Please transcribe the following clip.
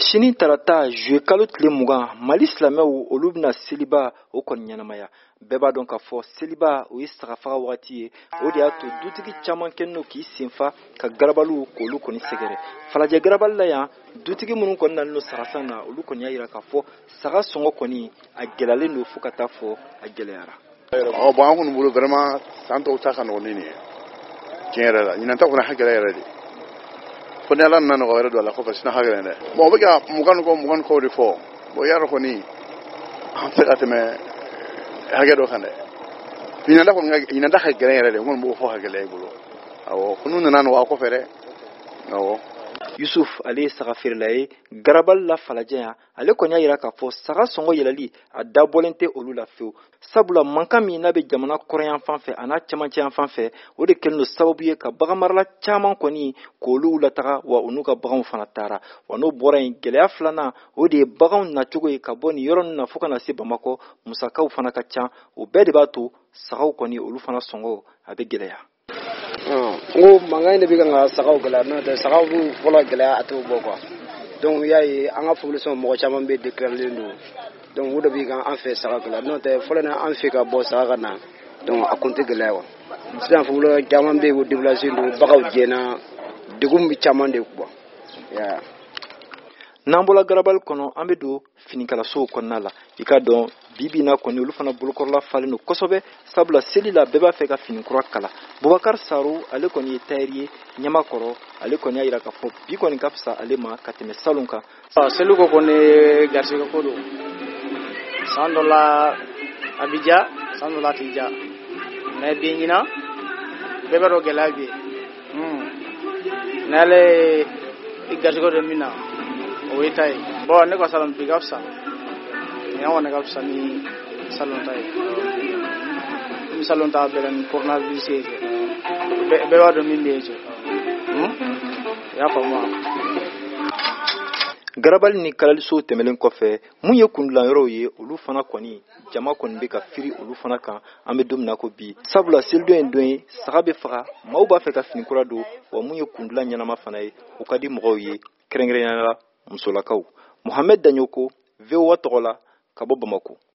Sini tarata juillet kalo tile 20 Mali silamɛw olu bɛna seliba o kɔni ɲɛnamaya. Bɛɛ b'a dɔn ka fɔ seliba o ye sagafaga wagati ye. O de y'a to dutigi caman kɛnno k'i senfa ka garabaliw k'olu kɔni sɛgɛrɛ. Falajɛ garabali la yan dutigi minnu kɔni nalen don sagasan na olu kɔni y'a jira ka fɔ saga sɔngɔ kɔni a gɛlɛyalen don fo ka taa fɔ a gɛlɛyara. Bon an kɔni bolo vraiment san tɔw ta ka nɔgɔn ni nin ye tiɲɛ yɛrɛ la ɲinan ta kɔni hakɛla yɛrɛ de fo ni ala nana nɔgɔ wɛrɛ don a la kɔfɛ sinna hakɛla dɛ bon o bɛ ka mugan kɔ de fɔ bon i y'a dɔn kɔni an tɛ ka tɛmɛ hakɛ dɔ kan dɛ ɲinan ta ka gɛlɛn yɛrɛ de n kɔni b'o fɔ hakɛla i bolo awɔ ko n'u nana nɔgɔ a kɔfɛ dɛ awɔ. Yusuf ale ye saga feerela ye garabali la Falajɛ yan ale kɔni y'a jira k'a fɔ saga sɔngɔ yɛlɛli a dabɔlen tɛ olu la fewu sabula mankan min n'a bɛ jamana kɔrɔyan fan fɛ a n'a cɛmancɛ yan fan fɛ o de kɛlen don sababu ye ka bagan marala caman kɔni k'olu lataga wa u n'u ka baganw fana taara wa n'o bɔra yen gɛlɛya filanan o de ye baganw nacogo ye ka bɔ nin yɔrɔ ninnu na fo ka na se Bamakɔ musakaw fana ka ca o bɛɛ de b'a to sagaw kɔni olu fana sɔngɔ a bɛ gɛlɛya. Ngo mangan de bi kan ka sagaw gɛlɛya n'o tɛ sagaw b'u fɔlɔ gɛlɛya a t'o bɔ quoi donc y'a ye an ka population mɔgɔ caman bɛ déclaré don donc o de bi kan an fɛ saga gɛlɛya n'o tɛ fɔlɔ na an fɛ ka bɔ saga ka na donc a kun tɛ gɛlɛya quoi sisan population caman bɛ o déplacé don bagaw jɛna degun bi caman de quoi ya. N'an bɔra garabali kɔnɔ an bɛ don finikalasow kɔnɔna la i ka dɔn bibi na kɔni olu fana bolokɔrɔla falen don kosɛbɛ sabula seli la bɛɛ b'a fɛ ka fini kura kala Bubakar Saro ale kɔni ye tailleur ye Ɲamakɔrɔ ale kɔni y'a jira k'a fɔ bi kɔni ka fisa ale ma ka tɛmɛ salon kan. Seli ko kɔni garisɛgɛ ko don san dɔ la a bi ja san dɔ la a tɛ ja mais bi ɲinan bɛɛ b'a dɔn gɛlɛya bɛ yen n'ale garisɛgɛ dɔ min na o ye ta ye bon ne ka salon bi ka fisa ɲinan kɔni ka fisa ni salon ta ye ni salon ta bɛɛ ni coronavirus ye bɛɛ b'a dɔn min bɛ yen i y'a faamu wa. Garabali ni kalalisow tɛmɛlen kɔfɛ mun ye kundilan ye olu fana kɔni jama kɔni bɛ ka firi olu fana kan an bɛ don min na ko bi sabula selidon ye don ye saga bɛ faga maaw b'a fɛ ka fini kura don wa mun ye kundilan ɲɛnama fana ye o ka di mɔgɔw ye kɛrɛnkɛrɛnnenya la musolakaw. Mohamed Daɲoko VOA tɔgɔ la ka bɔ Bamakɔ.